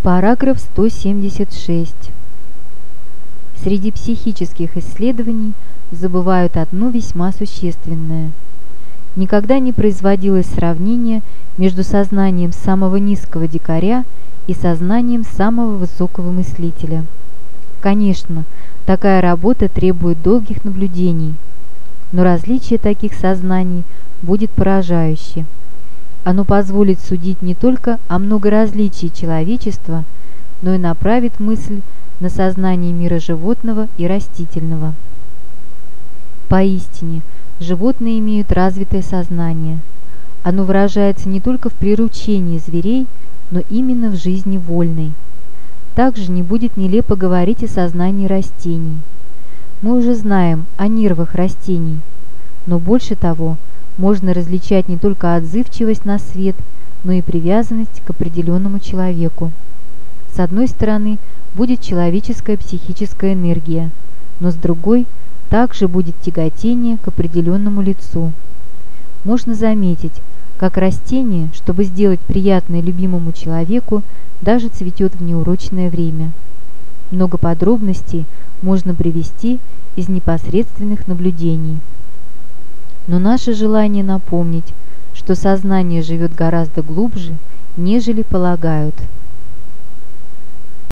Параграф 176. Среди психических исследований забывают одно весьма существенное. Никогда не производилось сравнение между сознанием самого низкого дикаря и сознанием самого высокого мыслителя. Конечно, такая работа требует долгих наблюдений, но различие таких сознаний будет поражающе. Оно позволит судить не только о многоразличии человечества, но и направит мысль на сознание мира животного и растительного. Поистине, животные имеют развитое сознание. Оно выражается не только в приручении зверей, но именно в жизни вольной. Также не будет нелепо говорить о сознании растений. Мы уже знаем о нервах растений, но больше того, можно различать не только отзывчивость на свет, но и привязанность к определенному человеку. С одной стороны, будет человеческая психическая энергия, но с другой также будет тяготение к определенному лицу. Можно заметить, как растение, чтобы сделать приятное любимому человеку, даже цветет в неурочное время. Много подробностей можно привести из непосредственных наблюдений. Но наше желание напомнить, что сознание живет гораздо глубже, нежели полагают.